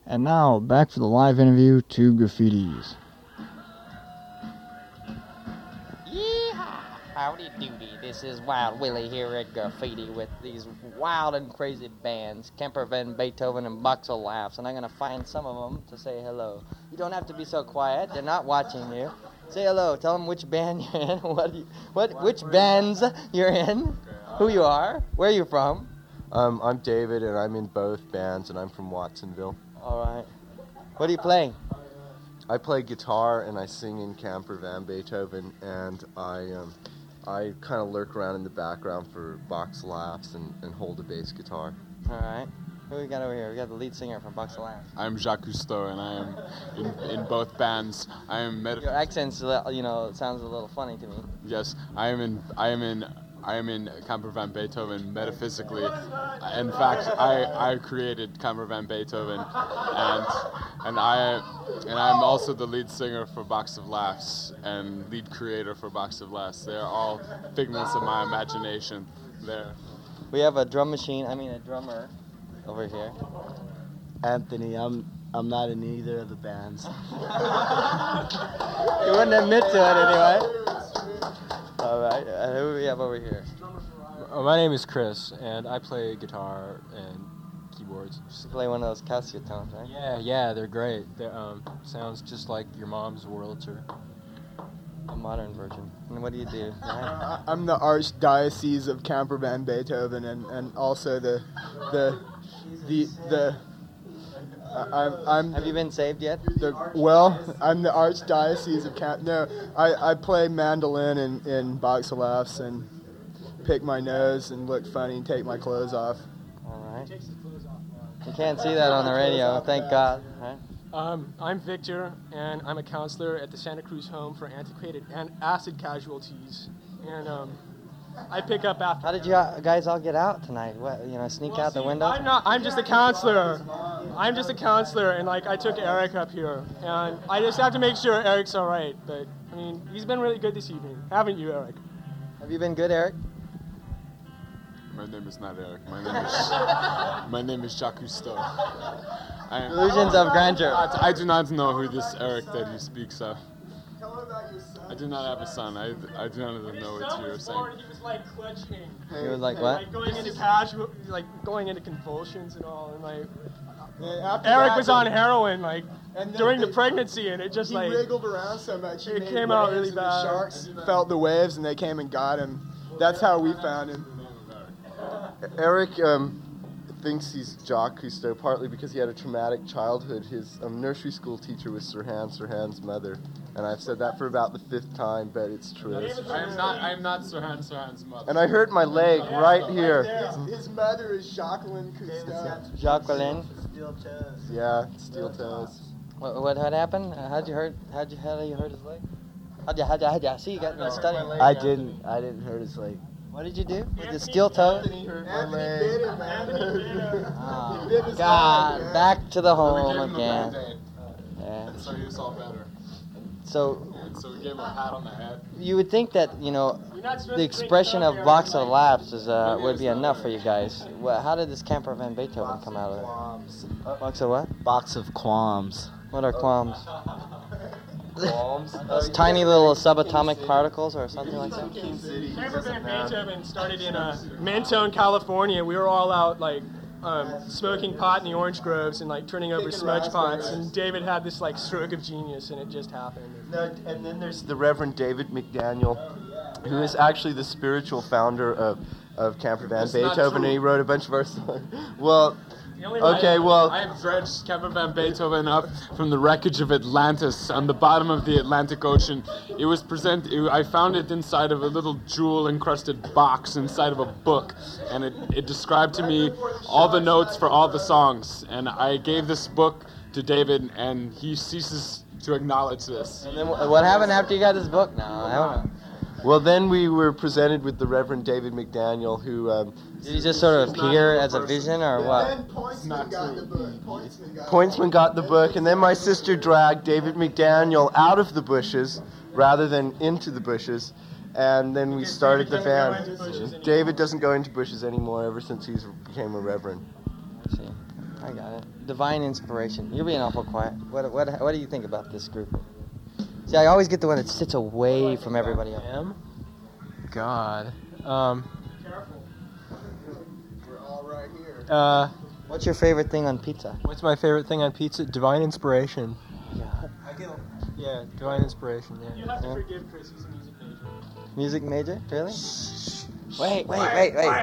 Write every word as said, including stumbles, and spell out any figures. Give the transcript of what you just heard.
And now, back for the live interview to Graffitis. Yeehaw! Howdy doody, this is Wild Willie here at Graffiti with these wild and crazy bands, Kemper Van Beethoven and Box of Laughs, and I'm going to find some of them to say hello. You don't have to be so quiet, they're not watching you. Say hello, tell them which band you're in, what, you, what which bands you're in, who you are, where you're from. Um, I'm David, and I'm in both bands, and I'm from Watsonville. All right. What are you playing? I play guitar, and I sing in Camper Van Beethoven, and I um, I kind of lurk around in the background for Box Laughs and, and hold a bass guitar. All right. Who we got over here? We got the lead singer from Box of Laughs. I'm Jacques Cousteau, and I am in, in both bands. I am metaph- Your accent's, you know, sounds a little funny to me. Yes, I am in. I am in. I am in Camper Van Beethoven metaphysically. In fact, I, I created Camper Van Beethoven, and and I and I'm also the lead singer for Box of Laughs and lead creator for Box of Laughs. They're all figments of my imagination. There. We have a drum machine. I mean, a drummer over here. Anthony, I'm I'm not in either of the bands. You wouldn't admit to it anyway. All right, uh, who do we have over here? Uh, my name is Chris, and I play guitar and keyboards. You play one of those Casio tones, right? Yeah, yeah, they're great. They um sounds just like your mom's Wurlitzer. A modern version. And what do you do? Uh, I'm the Archdiocese of Camper Van Beethoven, and, and also the the the the. Uh, I'm, I'm Have you been saved yet? The, well, I'm the Archdiocese of Camp. No, I, I play mandolin in, in Box of Laughs and pick my nose and look funny and take my clothes off. All right. You can't see that on the radio, thank God. Right? Um, I'm Victor, and I'm a counselor at the Santa Cruz Home for Antiquated and Acid Casualties. And um, I pick up after. How did you guys all get out tonight? What, you know, sneak well, out see, the window? I'm not. I'm just a counselor. I'm just a counselor, and like I took Eric up here, and I just have to make sure Eric's all right. But I mean, he's been really good this evening, haven't you, Eric? Have you been good, Eric? My name is not Eric. My name is my name is Jacques Cousteau. I am, Illusions of grandeur. I, I do not know who this Eric that you speaks of. I do not have a son. I, I do not know what you're saying. He was like clutching. He was like what? Like going into casual, like going into convulsions and all, and like Yeah, Eric that, was on heroin like and during they, the pregnancy, and it just he like wriggled around so much. He it made came out waves really and bad. The sharks felt the waves and they came and got him. That's how we found him. Eric um, thinks he's Jacques Cousteau partly because he had a traumatic childhood. His um, nursery school teacher was Sirhan, Sirhan's mother. And I've said that for about the fifth time, but it's true. I am not. I am not Sirhan Sirhan's mother. And I hurt my leg right here. His, his mother is Jacqueline Cousteau. Jacqueline. Steel toes. Yeah, steel toes. What, what had happened? How'd you hurt? How'd you how you hurt his leg? How'd you how'd you how'd you? See, you got me studying. I didn't. I didn't hurt his leg. What did you do with the steel toe? Anthony hurt my leg. Oh, God, back to the home again. Yeah. So he was all better. So, And so we gave him a pat on the head. you would think that, you know, the expression of Box of Laughs is, uh, would be enough for you guys. Well, how did this Camper Van Beethoven come out of it? Box of what? Box of qualms. What are qualms? Qualms? Those tiny little subatomic particles or something like that? Camper Van Beethoven started in uh, Mentone, California. We were all out like um, smoking pot in the orange groves and like turning over smudge pots. And David had this like stroke of genius, and it just happened. No, and then there's the Reverend David McDaniel, who is actually the spiritual founder of, of Camper Van That's not Beethoven, true. and he wrote a bunch of our songs. Well, The only okay, way- well, I have dredged Camper Van Beethoven up from the wreckage of Atlantis on the bottom of the Atlantic Ocean. It was present. It, I found it inside of a little jewel-encrusted box inside of a book, and it, it described to me all the notes for all the songs. And I gave this book to David, and he ceases to acknowledge this. And then wh- what happened after you got this book now? I don't know. well, then we were presented with the Reverend David McDaniel, who um, Did he just sort of appear as a vision or what? Then Pointsman got the book. Pointsman got Pointsman got the book, and then my sister dragged David McDaniel out of the bushes rather than into the bushes, and then we started the band. David doesn't go into bushes anymore ever since he became a reverend. I see. I got it. Divine inspiration. You're being awful quiet. What what what do you think about this group? See, I always get the one that sits away from everybody else. Am? God. Um. We're all right here. Uh. What's your favorite thing on pizza? What's my favorite thing on pizza? Divine inspiration. Yeah. Yeah, divine inspiration. You Yeah. have to Yeah. forgive Chris. He's a music major. Music major? Really? Wait, wait, wait, wait.